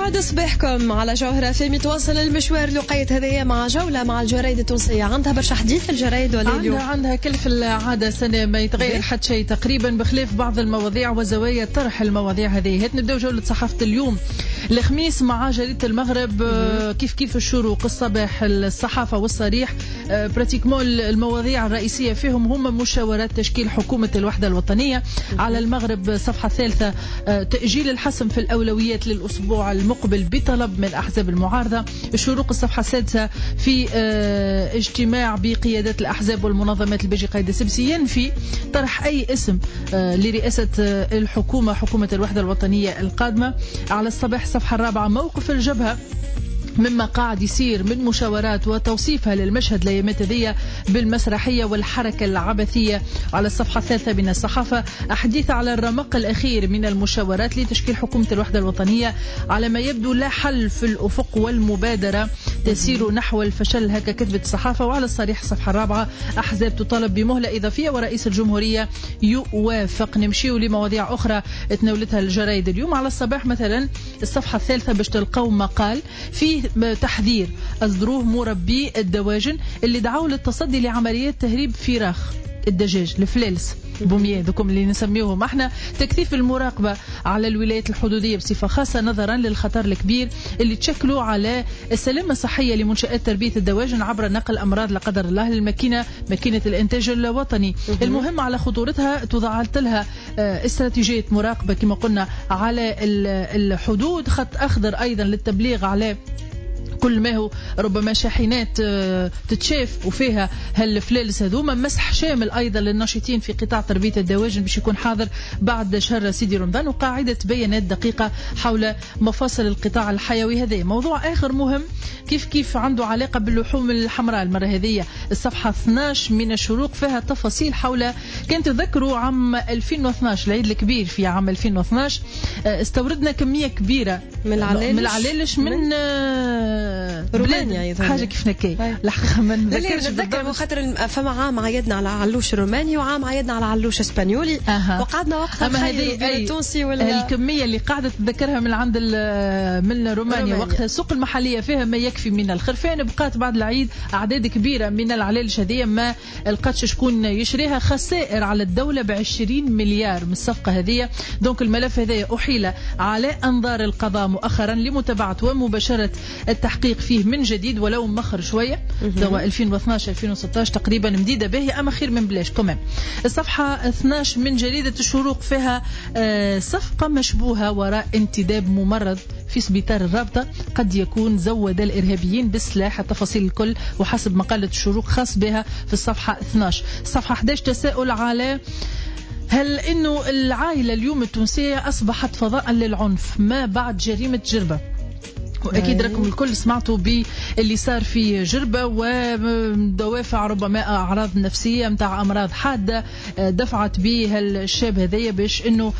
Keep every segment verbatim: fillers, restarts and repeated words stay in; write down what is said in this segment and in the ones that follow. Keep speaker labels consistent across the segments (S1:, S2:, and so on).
S1: يسعد صباحكم على جوهرة في متواصل المشوار لقيت هذه مع جولة مع الجرايد التونسية. عندها برشا حديث الجرايد ولا اليوم؟
S2: عندها عندها كل في العادة سنة ما يتغير حد شيء تقريبا بخلاف بعض المواضيع وزوايا طرح المواضيع هذه. هات نبدأ جولة صحافة اليوم الخميس مع جريدة المغرب. كيف كيف الشروق الصباح الصحافة والصريح براتيكمون المواضيع الرئيسية فيهم هم مشاورات تشكيل حكومة الوحدة الوطنية. على المغرب صفحة الثالثة تأجيل الحسم في الأولويات للأسبوع المقبل بطلب من أحزاب المعارضة. الشروق الصفحة السادسة في اجتماع بقيادات الأحزاب والمنظمات البيجي قايد السبسي ينفي طرح أي اسم لرئاسة الحكومة حكومة الوحدة الوطنية القادمة. على الصباح الصفحة الرابعة موقف الجبهة مما قاعد يصير من مشاورات وتوصيفها للمشهد الايامات هذية بالمسرحية والحركة العبثية. على الصفحة الثالثة من الصحافة أحاديث على الرمق الأخير من المشاورات لتشكيل حكومة الوحدة الوطنية. على ما يبدو لا حل في الأفق والمبادرة تسير نحو الفشل، هكا كتبت الصحافة. وعلى الصريح الصفحة الرابعة أحزاب تطالب بمهلة إضافية ورئيس الجمهورية يوافق. نمشيو لمواضيع أخرى تناولتها الجرايد اليوم. على الصباح مثلا الصفحة الثالثة باش تلقوا مقال فيه تحذير أصدروه مربي الدواجن اللي دعوا للتصدي لعمليات تهريب فراخ الدجاج الفلالس بومية ذكم اللي نسميوهم احنا. تكثيف المراقبة على الولايات الحدودية بصفة خاصة نظرا للخطر الكبير اللي تشكلوا على السلامة الصحية لمنشآت تربية الدواجن عبر نقل أمراض لا قدر الله للماكينة ماكينة الإنتاج الوطني. المهم على خطورتها توضعت لها استراتيجية مراقبة كما قلنا على الحدود، خط أخضر أيضا للتبليغ على كل ما هو ربما شاحنات تتشاف وفيها هالفلالس هذوما. مسح شامل أيضا للناشطين في قطاع تربية الدواجن باش يكون حاضر بعد شهر سيدي رمضان، وقاعدة بيانات دقيقة حول مفاصل القطاع الحيوي. هذا موضوع آخر مهم كيف كيف عنده علاقة باللحوم الحمراء. المرة هذه الصفحة اثناش من الشروق فيها تفاصيل حول كان تذكروا عام ألفين واثناش العيد الكبير في عام ألفين واثناش استوردنا كمية كبيرة
S1: من العلالش
S2: من, العلالش من, من
S1: رومانيا
S2: حاجة كيف نكي الحقيقة ما نذكرش
S1: بالضبط. خاطر فما عام عيدنا على علوش روماني وعام عيدنا على علوش اسبانيولي أه. وقعدنا وقتها نخيروا بين التونسي ولا
S2: الكمية اللي قاعدة تذكرها من عند من رومانيا, رومانيا. وقتها السوق المحلية فيها ما يكفي من الخرفان. بقات بعد العيد أعداد كبيرة من العلالش هذه ما لقاتش شكون يشريها، خسائر على الدولة بعشرين مليار من الصفقة هذه. دونك الملف هذا أحيل على أنظار القضاء مؤخرا لمتابعة ومباشرة التحقيق فيه من جديد ولو مخر شوية سواء ألفين واثناش ألفين وستة عشر تقريبا مديدة باهية أما خير من بلاش كمان. الصفحة اثناش من جريدة الشروق فيها صفقة مشبوهة وراء انتداب ممرض في سبيطار الرابطة قد يكون زود الإرهابيين بالسلاح. التفاصيل الكل وحسب مقالة الشروق خاص بها في الصفحة اثناش. الصفحة أحد عشر تساؤل على هل إنه العائلة اليوم التونسية أصبحت فضاء للعنف ما بعد جريمة جربة. وأكيد راكم الكل سمعتوا باللي صار في جربة ودوافع ربما أعراض نفسية متاع أمراض حادة دفعت به الشاب هذايا باش إنه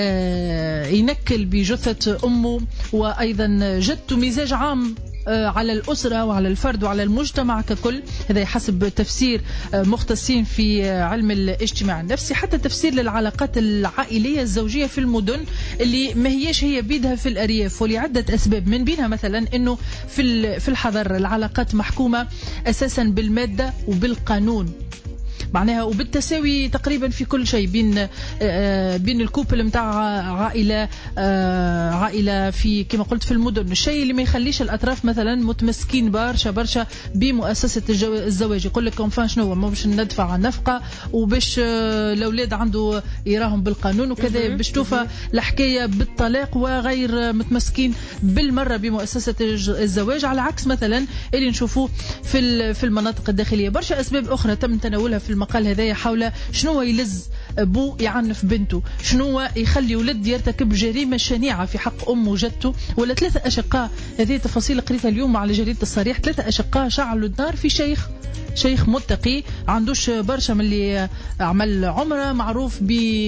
S2: ينكل بجثة أمه وأيضا جدته. مزاج عام على الأسرة وعلى الفرد وعلى المجتمع ككل. هذا حسب تفسير مختصين في علم الاجتماع النفسي، حتى تفسير للعلاقات العائلية الزوجية في المدن اللي ما هيش هي بيدها في الأرياف ولعدة أسباب من بينها مثلا أنه في في الحضر العلاقات محكومة أساسا بالمادة وبالقانون معناها وبالتساوي تقريبا في كل شيء بين بين الكوبل متاع عائله عائله في كما قلت في المدن. الشيء اللي ما يخليش الاطراف مثلا متمسكين برشا برشا بمؤسسه الزواج. يقول لك كونفان شنو ما باش ندفع النفقه وباش الاولاد عنده يراهم بالقانون وكذا باش توفى الحكايه بالطلاق وغير متمسكين بالمره بمؤسسه الزواج، على عكس مثلا اللي نشوفوه في في المناطق الداخليه. برشا اسباب اخرى تم تناولها في المقال هذايا حول شنو يلز ابو يعنف بنته، شنو يخلي ولد يرتكب جريمه شنيعه في حق امه وجدته، ولا ثلاثه اشقاء. هذه تفاصيل قريتها اليوم على جريده الصريح. ثلاثه اشقاء شعلوا النار في شيخ شيخ متقي عندوش برشا من اللي عمل عمره معروف ب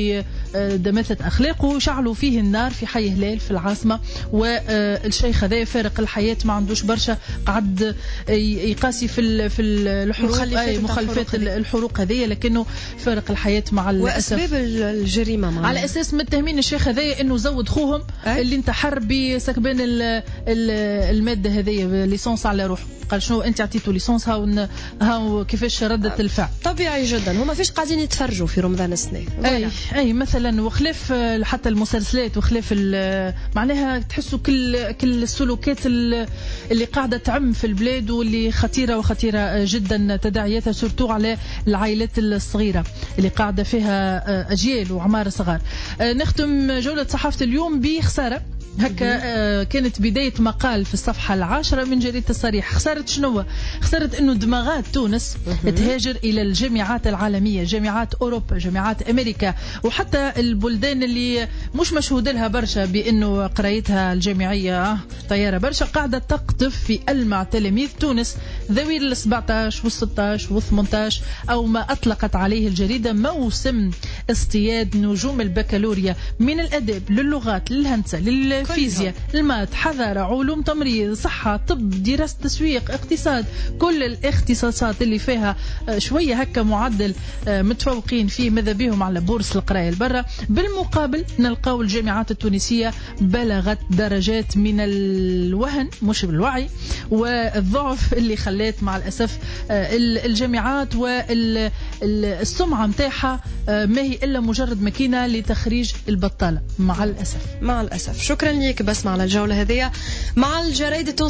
S2: دمثت أخلاقه وشعلوا فيه النار في حي هلال في العاصمة. والشيخ هذا فارق الحياة، ما عندوش برشا، قعد يقاسي في في الحروق، مخلفات, مخلفات الحروق هذه، لكنه فارق الحياة مع الأسف.
S1: وأسباب الجريمة معنا.
S2: على أساس متهمين الشيخ هذا إنه زود خوهم أه؟ اللي انتحر بسكبان المادة هذه ليسونس على روحه. قال شنو أنت عطيته ليسونس، هاو هاو كيفاش ردة الفعل.
S1: طبيعي جدا، هما فيش قاعدين يتفرجوا في رمضان السنة.
S2: أي أي مثلا، وخلاف حتى المسلسلات وخلاف معناها تحسوا كل كل السلوكات اللي قاعدة تعم في البلاد واللي خطيرة وخطيرة جدا، تداعياتها سورتو على العائلات الصغيرة اللي قاعدة فيها أجيال وعمار صغار. نختم جولة صحافة اليوم بخسارة هكا. كانت بداية مقال في الصفحة العاشرة من جريدة الصريح. خسارة شنو؟ خسارة انه دماغات تونس تهاجر الى الجامعات العالمية، جامعات اوروبا، جامعات امريكا، وحتى البلدان اللي مش مشهود لها برشا بانه قرايتها الجامعية طيارة برشا، قاعدة تقطف في ألمع تلاميذ تونس ذوي ال سبعطاش وال ستطاش وال ثمنطاش، او ما اطلقت عليه الجريدة موسم اصطياد نجوم البكالوريا من الاداب للغات للهندسة للفيزياء المات حضارة علوم تمريض صحة طب دراسة تسويق اقتصاد، كل الاختصاصات اللي فيها شوية هكا معدل متفوقين فيه ماذا بيهم على بورس القراية البرة. بالمقابل نلقاو الجامعات التونسية بلغت درجات من الوهن مش بالوعي والضعف اللي خلات مع الأسف الجامعات والسمعة متاحة ما هي إلا مجرد ماكينة لتخريج البطالة مع الأسف.
S1: مع الأسف. شكرا لك بسمة على الجولة هذه مع الجرائد.